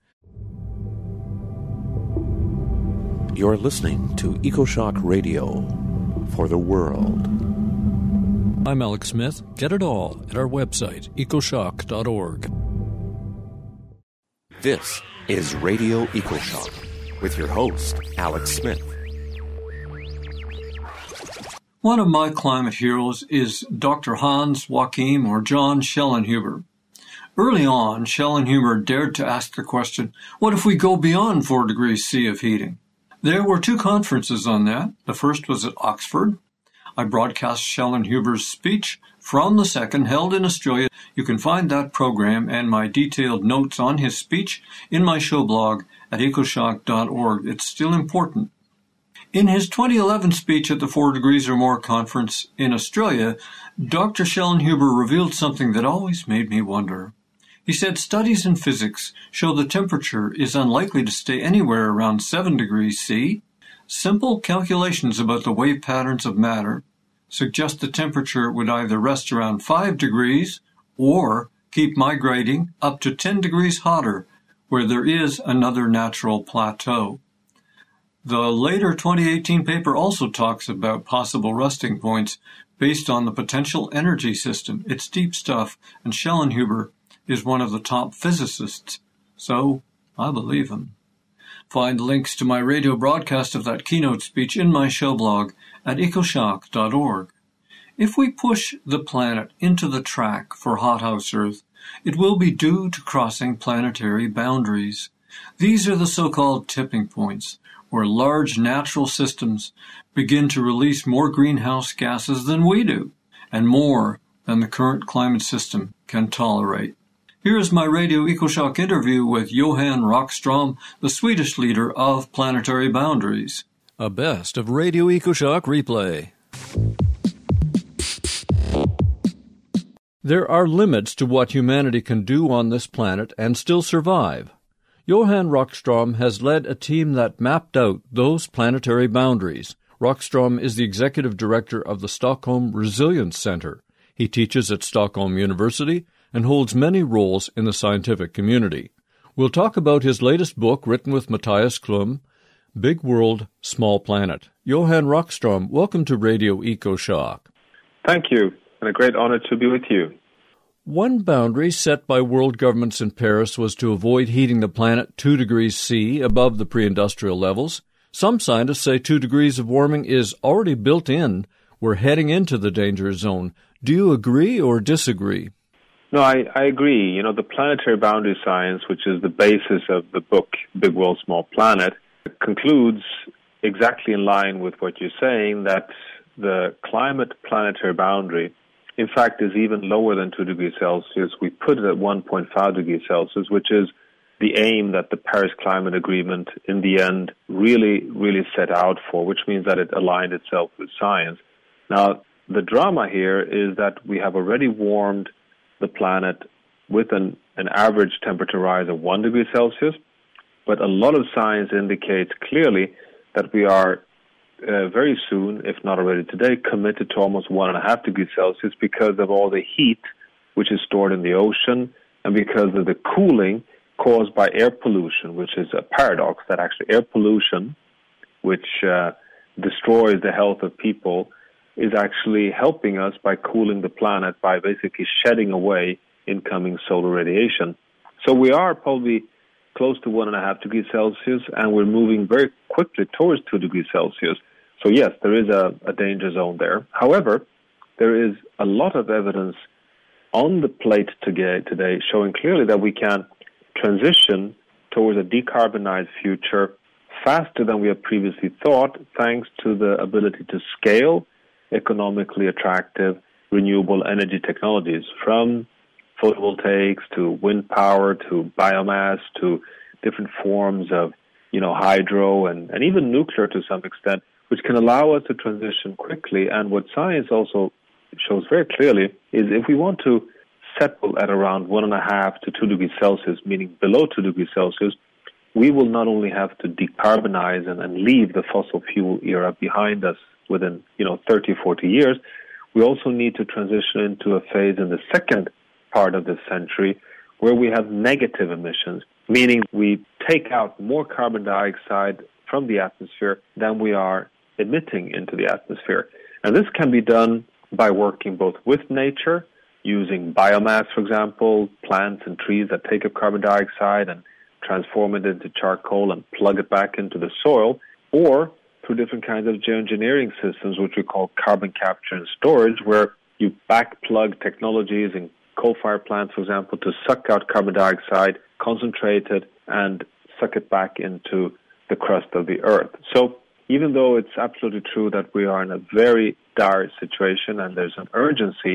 You're listening to EcoShock Radio for the world. I'm Alex Smith. Get it all at our website, ecoshock dot org. This is Radio EcoShock with your host, Alex Smith. One of my climate heroes is Doctor Hans Joachim or John Schellenhuber. Early on, Schellenhuber dared to ask the question, what if we go beyond four degrees C of heating? There were two conferences on that. The first was at Oxford. I broadcast Schellenhuber's speech from the second, held in Australia You can find that program and my detailed notes on his speech in my show blog at ecoshock dot org. It's still important. In his twenty eleven speech at the Four Degrees or More conference in Australia, Doctor Schellenhuber revealed something that always made me wonder. He said studies in physics show the temperature is unlikely to stay anywhere around seven degrees C. Simple calculations about the wave patterns of matter suggest the temperature would either rest around five degrees or keep migrating up to ten degrees hotter, where there is another natural plateau. The later twenty eighteen paper also talks about possible resting points based on the potential energy system. It's deep stuff, and Schellenhuber is one of the top physicists, so I believe him. Find links to my radio broadcast of that keynote speech in my show blog at ecoshock dot org. If we push the planet into the track for hothouse Earth, it will be due to crossing planetary boundaries. These are the so-called tipping points, where large natural systems begin to release more greenhouse gases than we do, and more than the current climate system can tolerate. Here is my Radio EcoShock interview with Johan Rockström, the Swedish leader of Planetary Boundaries. A best of Radio EcoShock replay. There are limits to what humanity can do on this planet and still survive. Johan Rockström has led a team that mapped out those planetary boundaries. Rockström is the executive director of the Stockholm Resilience Center. He teaches at Stockholm University and holds many roles in the scientific community. We'll talk about his latest book, written with Matthias Klum, Big World, Small Planet. Johan Rockström, welcome to Radio EcoShock. Thank you, and a great honor to be with you. One boundary set by world governments in Paris was to avoid heating the planet two degrees C above the pre-industrial levels. Some scientists say two degrees of warming is already built in. We're heading into the danger zone. Do you agree or disagree? No, I, I agree. You know, the planetary boundary science, which is the basis of the book Big World, Small Planet, concludes exactly in line with what you're saying, that the climate planetary boundary in fact, is even lower than two degrees Celsius. We put it at one point five degrees Celsius, which is the aim that the Paris Climate Agreement in the end really, really set out for, which means that it aligned itself with science. Now, the drama here is that we have already warmed the planet with an, an average temperature rise of one degree Celsius, but a lot of science indicates clearly that we are Uh, very soon, if not already today, committed to almost one and a half degrees Celsius because of all the heat which is stored in the ocean and because of the cooling caused by air pollution, which is a paradox that actually air pollution, which uh, destroys the health of people, is actually helping us by cooling the planet by basically shedding away incoming solar radiation. So we are probably close to one and a half degrees Celsius, and we're moving very quickly towards two degrees Celsius. So yes, there is a, a danger zone there. However, there is a lot of evidence on the plate today, today showing clearly that we can transition towards a decarbonized future faster than we have previously thought, thanks to the ability to scale economically attractive renewable energy technologies, from photovoltaics to wind power to biomass to different forms of, you know, hydro and, and even nuclear to some extent, which can allow us to transition quickly. And what science also shows very clearly is if we want to settle at around one and a half to two degrees Celsius, meaning below two degrees Celsius, we will not only have to decarbonize and, and leave the fossil fuel era behind us within, you know, thirty, forty years, we also need to transition into a phase in the second part of this century where we have negative emissions, meaning we take out more carbon dioxide from the atmosphere than we are emitting into the atmosphere. And this can be done by working both with nature, using biomass, for example, plants and trees that take up carbon dioxide and transform it into charcoal and plug it back into the soil, or through different kinds of geoengineering systems, which we call carbon capture and storage, where you back-plug technologies in coal-fired plants, for example, to suck out carbon dioxide, concentrate it, and suck it back into the crust of the earth. So even though it's absolutely true that we are in a very dire situation and there's an urgency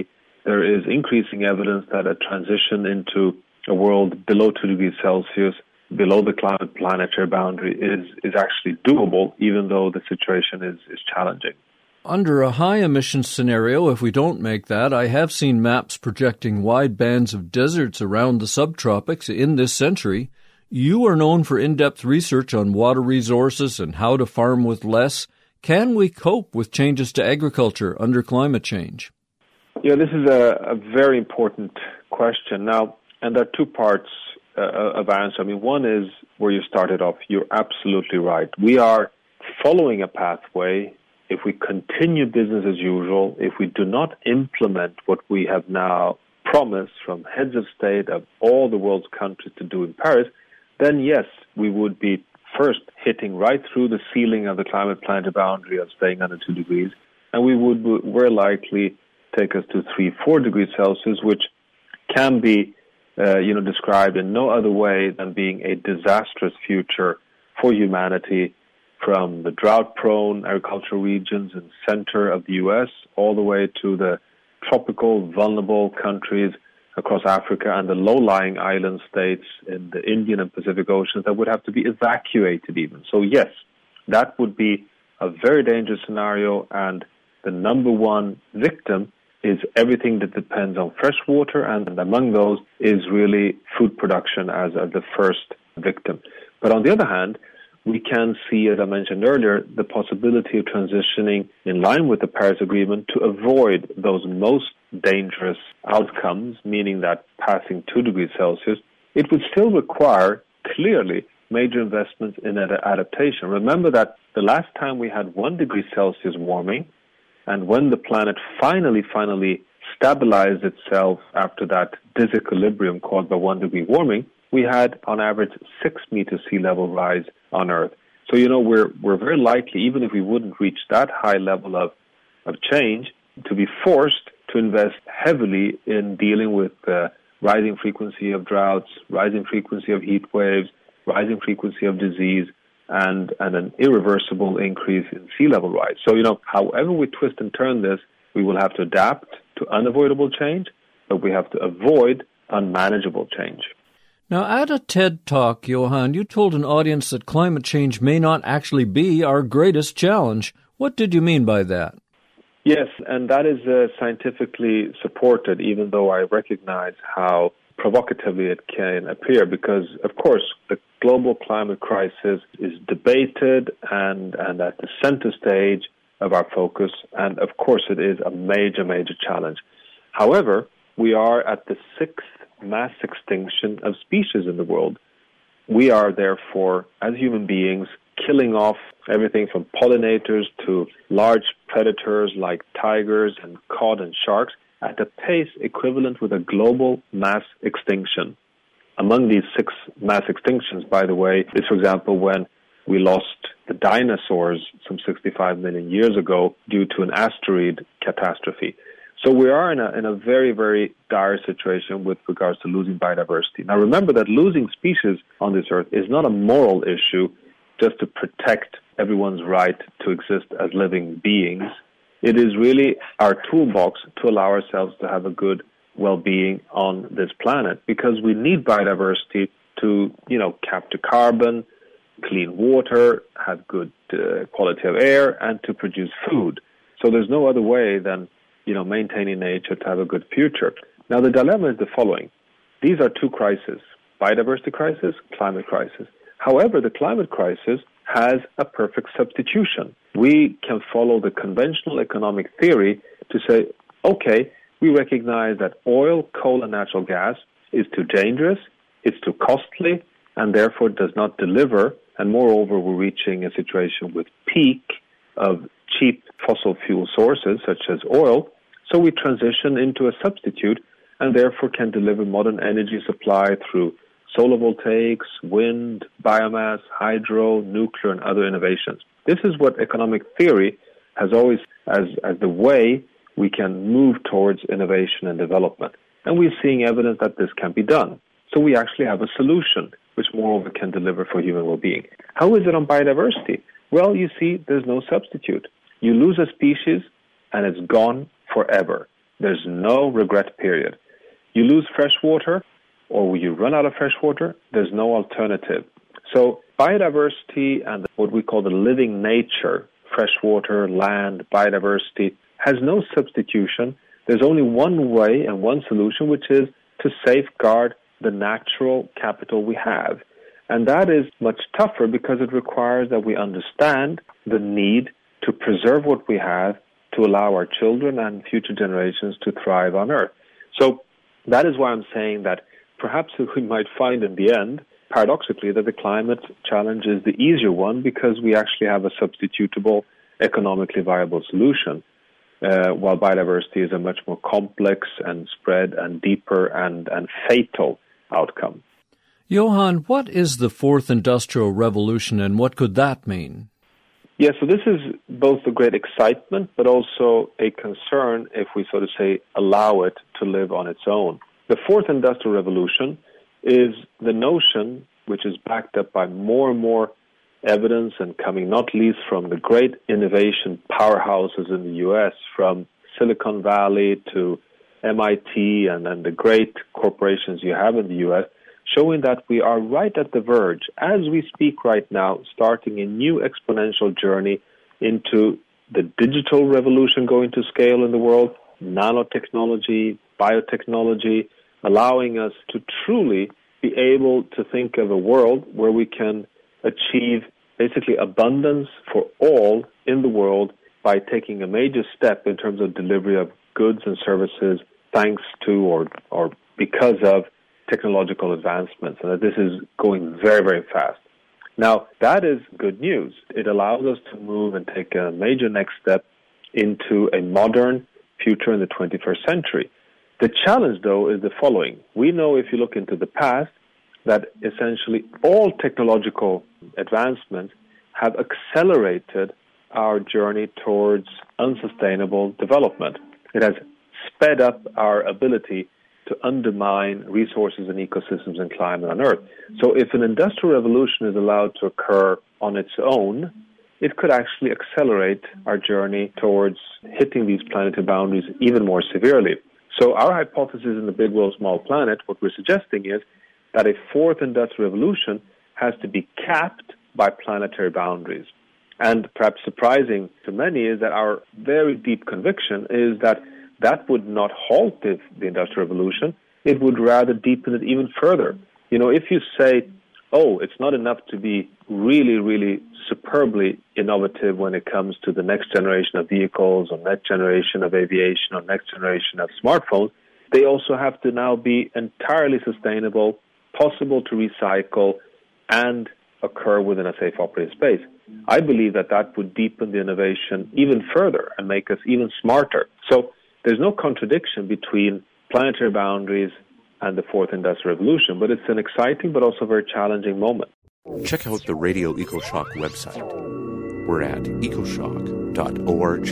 there is increasing evidence that a transition into a world below two degrees Celsius, below the climate planetary boundary, is, is actually doable, even though the situation is, is challenging. Under a high emissions scenario, if we don't make that, I have seen maps projecting wide bands of deserts around the subtropics in this century. You are known for in-depth research on water resources and how to farm with less. Can we cope with changes to agriculture under climate change? Yeah, this is a, a very important question. Now, and there are two parts uh, of answer. I mean, one is where you started off. You're absolutely right. We are following a pathway. If we continue business as usual, if we do not implement what we have now promised from heads of state of all the world's countries to do in Paris, then yes, we would be first hitting right through the ceiling of the climate planetary boundary of staying under two degrees, and we would very likely take us to three, four degrees Celsius, which can be, uh, you know, described in no other way than being a disastrous future for humanity, from the drought-prone agricultural regions in the center of the U S all the way to the tropical, vulnerable countries across Africa and the low-lying island states in the Indian and Pacific Oceans that would have to be evacuated even. So yes, that would be a very dangerous scenario, and the number one victim is everything that depends on fresh water, and among those is really food production as the first victim. But on the other hand, we can see, as I mentioned earlier, the possibility of transitioning in line with the Paris Agreement to avoid those most dangerous outcomes, meaning that passing two degrees Celsius, it would still require, clearly, major investments in adaptation. Remember that the last time we had one degree Celsius warming, and when the planet finally, finally stabilized itself after that disequilibrium caused by one degree warming, we had, on average, six meters sea level rise on Earth. So, you know, we're we're very likely, even if we wouldn't reach that high level of, of change, to be forced to invest heavily in dealing with the rising frequency of droughts, rising frequency of heat waves, rising frequency of disease, and, and an irreversible increase in sea level rise. So, you know, however we twist and turn this, we will have to adapt to unavoidable change, but we have to avoid unmanageable change. Now, at a TED Talk, Johan, you told an audience that climate change may not actually be our greatest challenge. What did you mean by that? Yes, and that is uh, scientifically supported, even though I recognize how provocatively it can appear, because, of course, the global climate crisis is debated and, and at the center stage of our focus, and, of course, it is a major, major challenge. However, we are at the sixth mass extinction of species in the world. We are, therefore, as human beings, killing off everything from pollinators to large predators like tigers and cod and sharks at a pace equivalent with a global mass extinction. Among these six mass extinctions, by the way, is, for example, when we lost the dinosaurs some sixty-five million years ago due to an asteroid catastrophe. So we are in a in a very, very dire situation with regards to losing biodiversity. Now remember that losing species on this earth is not a moral issue just to protect everyone's right to exist as living beings. It is really our toolbox to allow ourselves to have a good well-being on this planet, because we need biodiversity to, you know, capture carbon, clean water, have good uh, quality of air, and to produce food. So there's no other way than, you know, maintaining nature to have a good future. Now, the dilemma is the following. These are two crises, biodiversity crisis, climate crisis. However, the climate crisis has a perfect substitution. We can follow the conventional economic theory to say, okay, we recognize that oil, coal, and natural gas is too dangerous, it's too costly, and therefore does not deliver. And moreover, we're reaching a situation with peak of cheap fossil fuel sources, such as oil. So we transition into a substitute and therefore can deliver modern energy supply through solar voltaics, wind, biomass, hydro, nuclear, and other innovations. This is what economic theory has always, as, as the way we can move towards innovation and development. And we're seeing evidence that this can be done. So we actually have a solution, which moreover can deliver for human well-being. How is it on biodiversity? Well, you see, there's no substitute. You lose a species, and it's gone forever. There's no regret period. You lose fresh water, or you run out of fresh water, there's no alternative. So biodiversity and what we call the living nature, fresh water, land, biodiversity, has no substitution. There's only one way and one solution, which is to safeguard the natural capital we have. And that is much tougher because it requires that we understand the need to preserve what we have to allow our children and future generations to thrive on Earth. So that is why I'm saying that perhaps we might find in the end, paradoxically, that the climate challenge is the easier one because we actually have a substitutable, economically viable solution, uh, while biodiversity is a much more complex and spread and deeper and, and fatal outcome. Johan, what is the fourth industrial revolution and what could that mean? Yeah, so this is both a great excitement, but also a concern if we sort of say allow it to live on its own. The fourth industrial revolution is the notion, which is backed up by more and more evidence and coming not least from the great innovation powerhouses in the U S, from Silicon Valley to M I T and, and the great corporations you have in the U S, showing that we are right at the verge, as we speak right now, starting a new exponential journey into the digital revolution going to scale in the world, nanotechnology, biotechnology, allowing us to truly be able to think of a world where we can achieve basically abundance for all in the world by taking a major step in terms of delivery of goods and services thanks to or, or because of technological advancements, and that this is going very, very fast. Now, that is good news. It allows us to move and take a major next step into a modern future in the twenty-first century. The challenge, though, is the following. We know if you look into the past that essentially all technological advancements have accelerated our journey towards unsustainable development. It has sped up our ability to undermine resources and ecosystems and climate on Earth. So if an industrial revolution is allowed to occur on its own, it could actually accelerate our journey towards hitting these planetary boundaries even more severely. So our hypothesis in the Big World, Small Planet, what we're suggesting is that a fourth industrial revolution has to be capped by planetary boundaries. And perhaps surprising to many is that our very deep conviction is that that would not halt the, the Industrial Revolution. It would rather deepen it even further. You know, if you say, oh, it's not enough to be really, really superbly innovative when it comes to the next generation of vehicles or next generation of aviation or next generation of smartphones, they also have to now be entirely sustainable, possible to recycle, and occur within a safe operating space. I believe that that would deepen the innovation even further and make us even smarter. So there's no contradiction between planetary boundaries and the fourth industrial revolution, but it's an exciting but also very challenging moment. Check out the Radio EcoShock website. We're at ecoshock dot org.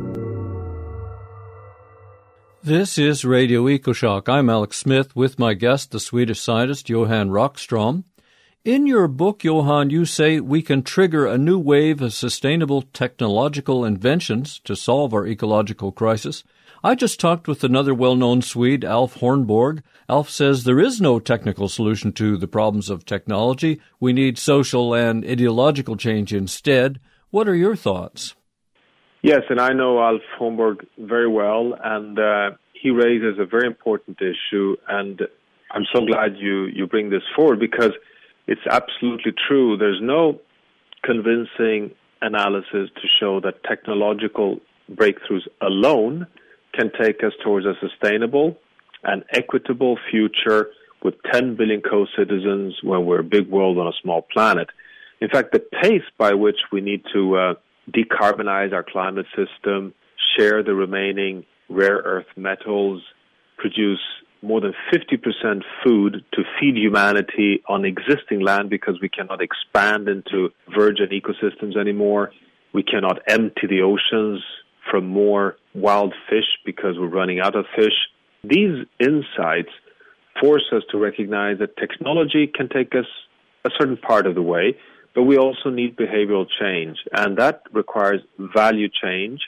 This is Radio EcoShock. I'm Alex Smith with my guest, the Swedish scientist Johan Rockström. In your book, Johan, you say we can trigger a new wave of sustainable technological inventions to solve our ecological crisis. I just talked with another well-known Swede, Alf Hornborg. Alf says there is no technical solution to the problems of technology. We need social and ideological change instead. What are your thoughts? Yes, and I know Alf Hornborg very well, and uh, he raises a very important issue, and I'm so glad you, you bring this forward because it's absolutely true. There's no convincing analysis to show that technological breakthroughs alone can take us towards a sustainable and equitable future with ten billion co-citizens when we're a big world on a small planet. In fact, the pace by which we need to uh, decarbonize our climate system, share the remaining rare earth metals, produce more than fifty percent food to feed humanity on existing land because we cannot expand into virgin ecosystems anymore. We cannot empty the oceans from more wild fish because we're running out of fish. These insights force us to recognize that technology can take us a certain part of the way, but we also need behavioral change, and that requires value change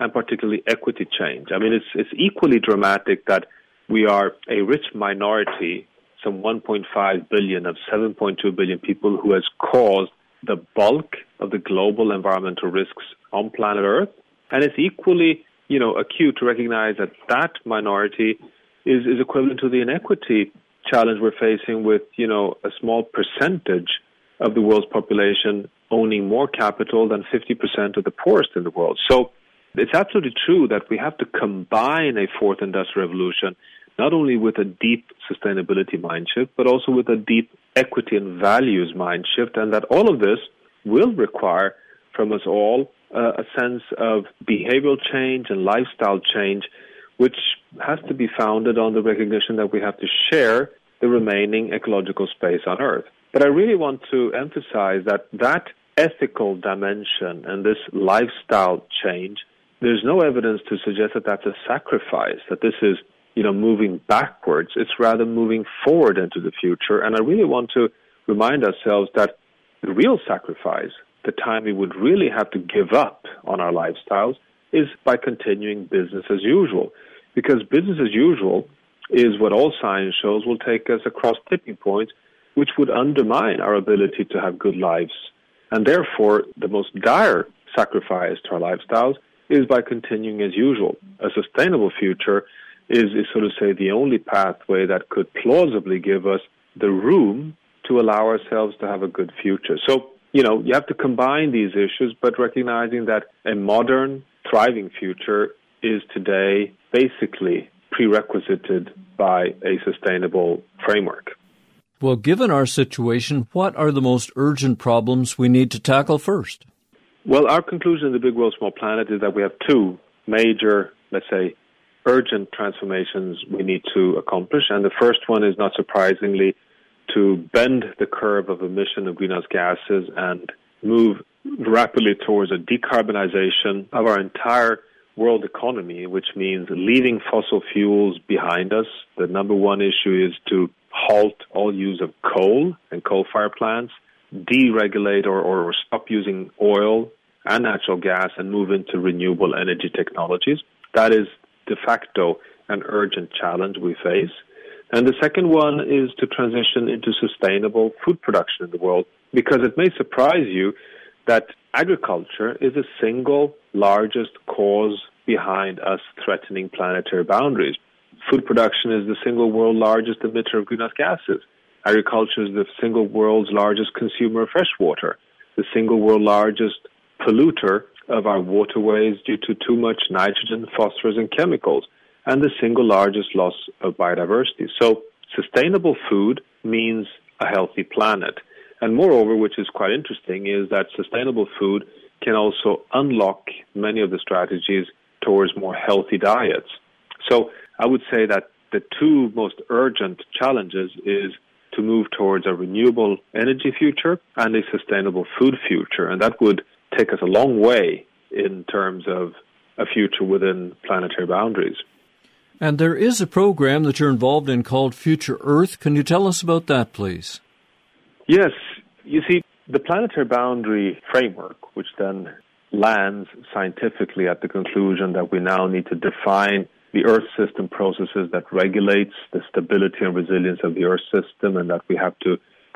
and particularly equity change. I mean, it's it's equally dramatic that we are a rich minority, some one point five billion of seven point two billion people, who has caused the bulk of the global environmental risks on planet Earth. And it's equally, you know, acute to recognize that that minority is, is equivalent to the inequity challenge we're facing with, you know, a small percentage of the world's population owning more capital than fifty percent of the poorest in the world. So it's absolutely true that we have to combine a fourth industrial revolution not only with a deep sustainability mind shift, but also with a deep equity and values mind shift, and that all of this will require from us all uh, a sense of behavioral change and lifestyle change, which has to be founded on the recognition that we have to share the remaining ecological space on Earth. But I really want to emphasize that that ethical dimension and this lifestyle change, there's no evidence to suggest that that's a sacrifice, that this is, you know, moving backwards. It's rather moving forward into the future. And I really want to remind ourselves that the real sacrifice, the time we would really have to give up on our lifestyles, is by continuing business as usual. Because business as usual is what all science shows will take us across tipping points, which would undermine our ability to have good lives. And therefore, the most dire sacrifice to our lifestyles is by continuing as usual. A sustainable future is, is so to say, the only pathway that could plausibly give us the room to allow ourselves to have a good future. So, you know, you have to combine these issues, but recognizing that a modern, thriving future is today basically prerequisited by a sustainable framework. Well, given our situation, what are the most urgent problems we need to tackle first? Well, our conclusion in the Big World, Small Planet is that we have two major, let's say, urgent transformations we need to accomplish. And the first one is, not surprisingly, to bend the curve of emission of greenhouse gases and move rapidly towards a decarbonization of our entire world economy, which means leaving fossil fuels behind us. The number one issue is to halt all use of coal and coal-fired plants, deregulate or, or stop using oil and natural gas and move into renewable energy technologies. That is de facto an urgent challenge we face. And the second one is to transition into sustainable food production in the world, because it may surprise you that agriculture is the single largest cause behind us threatening planetary boundaries. Food production is the single world largest emitter of greenhouse gases. Agriculture is the single world's largest consumer of fresh water, the single world largest polluter of our waterways due to too much nitrogen, phosphorus, and chemicals, and the single largest loss of biodiversity. So sustainable food means a healthy planet. And moreover, which is quite interesting, is that sustainable food can also unlock many of the strategies towards more healthy diets. So I would say that the two most urgent challenges is to move towards a renewable energy future and a sustainable food future. And that would take us a long way in terms of a future within planetary boundaries. And there is a program that you're involved in called Future Earth. Can you tell us about that, please? Yes. You see, the planetary boundary framework, which then lands scientifically at the conclusion that we now need to define the Earth system processes that regulates the stability and resilience of the Earth system, and that we have to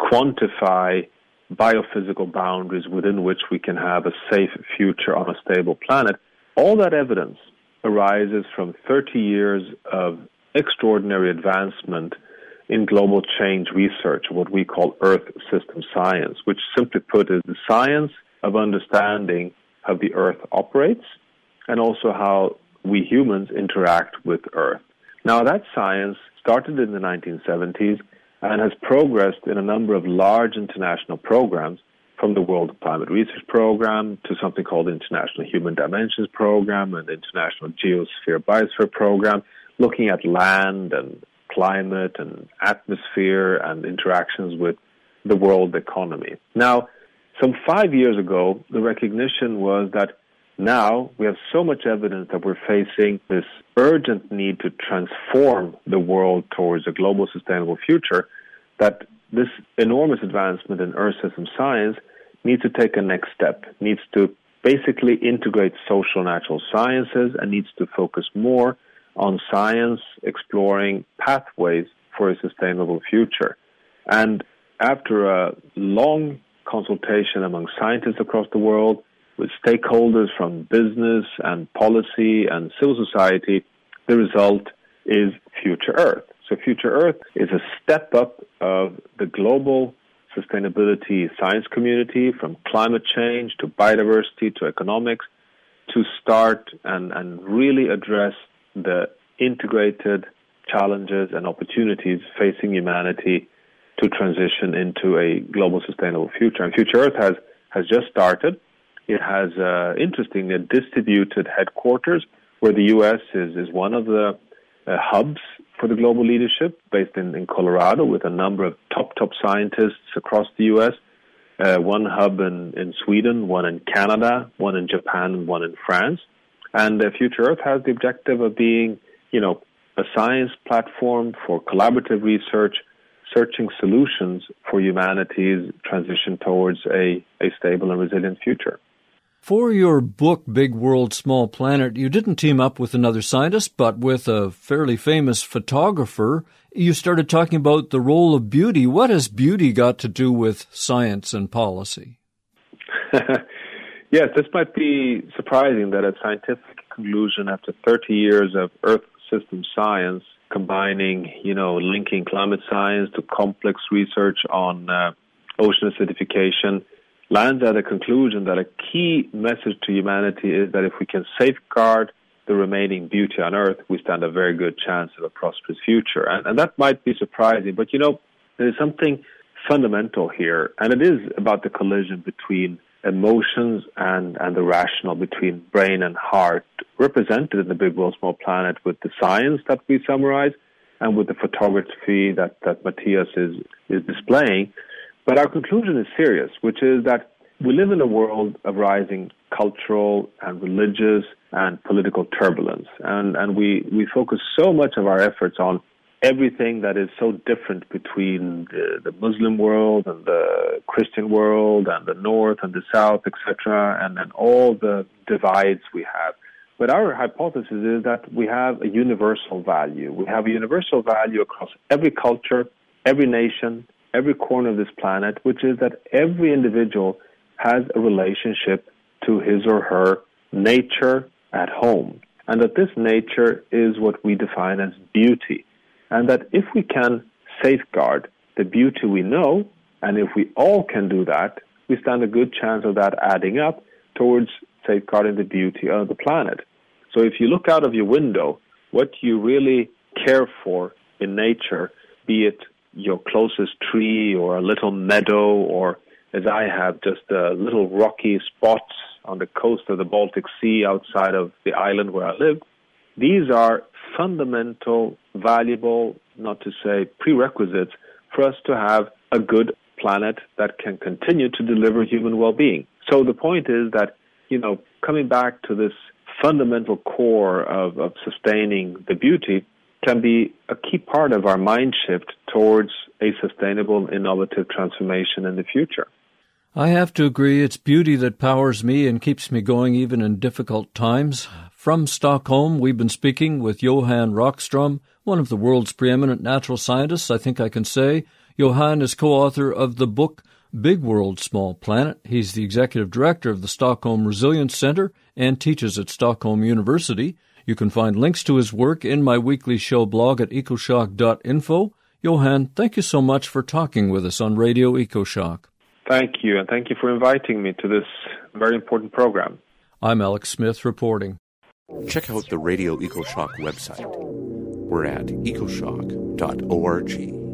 quantify biophysical boundaries within which we can have a safe future on a stable planet. All that evidence arises from thirty years of extraordinary advancement in global change research, what we call Earth system science, which simply put is the science of understanding how the Earth operates and also how we humans interact with Earth. Now, that science started in the nineteen seventies and has progressed in a number of large international programs, from the World Climate Research Program to something called the International Human Dimensions Program and the International Geosphere Biosphere Program, looking at land and climate and atmosphere and interactions with the world economy. Now, some five years ago, the recognition was that now we have so much evidence that we're facing this urgent need to transform the world towards a global sustainable future, that this enormous advancement in Earth system science needs to take a next step, needs to basically integrates social and natural sciences and needs to focus more on science exploring pathways for a sustainable future. And after a long consultation among scientists across the world, with stakeholders from business and policy and civil society, the result is Future Earth. So Future Earth is a step up of the global sustainability science community, from climate change to biodiversity to economics, to start and, and really address the integrated challenges and opportunities facing humanity to transition into a global sustainable future. And Future Earth has, has just started. It has, uh, interestingly, a distributed headquarters where the U S is, is one of the uh, hubs for the global leadership, based in, in Colorado, with a number of top, top scientists across the U S, uh, one hub in, in Sweden, one in Canada, one in Japan, and one in France. And uh, Future Earth has the objective of being, you know, a science platform for collaborative research, searching solutions for humanity's transition towards a, a stable and resilient future. For your book, Big World, Small Planet, you didn't team up with another scientist, but with a fairly famous photographer. You started talking about the role of beauty. What has beauty got to do with science and policy? Yes, this might be surprising that a scientific conclusion after thirty years of Earth system science, combining, you know, linking climate science to complex research on uh, ocean acidification, lands at a conclusion that a key message to humanity is that if we can safeguard the remaining beauty on Earth, we stand a very good chance of a prosperous future. And, and that might be surprising, but, you know, there is something fundamental here, and it is about the collision between emotions and, and the rational, between brain and heart, represented in the Big World, Small Planet with the science that we summarize and with the photography that, that Matthias is, is displaying. But our conclusion is serious, which is that we live in a world of rising cultural and religious and political turbulence. And, and we, we focus so much of our efforts on everything that is so different between the, the Muslim world and the Christian world and the North and the South, et cetera, and, and all the divides we have. But our hypothesis is that we have a universal value. We have a universal value across every culture, every nation, every corner of this planet, which is that every individual has a relationship to his or her nature at home, and that this nature is what we define as beauty, and that if we can safeguard the beauty we know, and if we all can do that, we stand a good chance of that adding up towards safeguarding the beauty of the planet. So if you look out of your window, what you really care for in nature, be it your closest tree or a little meadow, or as I have, just uh, little rocky spots on the coast of the Baltic Sea outside of the island where I live, these are fundamental, valuable, not to say prerequisites, for us to have a good planet that can continue to deliver human well-being. So the point is that, you know, coming back to this fundamental core of, of sustaining the beauty can be a key part of our mind shift towards a sustainable, innovative transformation in the future. I have to agree, it's beauty that powers me and keeps me going even in difficult times. From Stockholm, we've been speaking with Johan Rockström, one of the world's preeminent natural scientists, I think I can say. Johan is co-author of the book Big World, Small Planet. He's the executive director of the Stockholm Resilience Center and teaches at Stockholm University. You can find links to his work in my weekly show blog at ecoshock dot info. Johan, thank you so much for talking with us on Radio EcoShock. Thank you, and thank you for inviting me to this very important program. I'm Alex Smith reporting. Check out the Radio EcoShock website. We're at ecoshock dot org.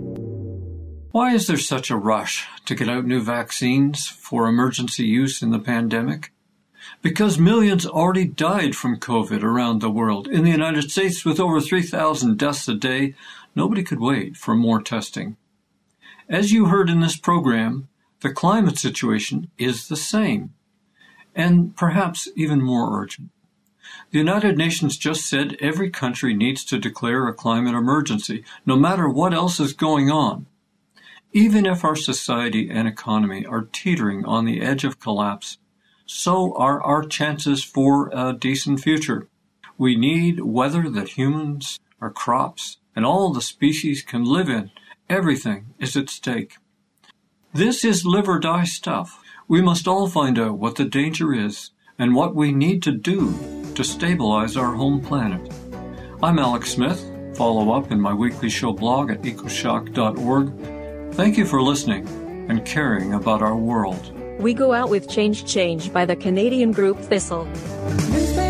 Why is there such a rush to get out new vaccines for emergency use in the pandemic? Because millions already died from COVID around the world. In the United States, with over three thousand deaths a day, nobody could wait for more testing. As you heard in this program, the climate situation is the same, and perhaps even more urgent. The United Nations just said every country needs to declare a climate emergency, no matter what else is going on. Even if our society and economy are teetering on the edge of collapse, so are our chances for a decent future. We need weather that humans, our crops, and all the species can live in. Everything is at stake. This is live or die stuff. We must all find out what the danger is and what we need to do to stabilize our home planet. I'm Alex Smith. Follow up in my weekly show blog at ecoshock dot org. Thank you for listening and caring about our world. We Go Out with Change Change by the Canadian group Thistle.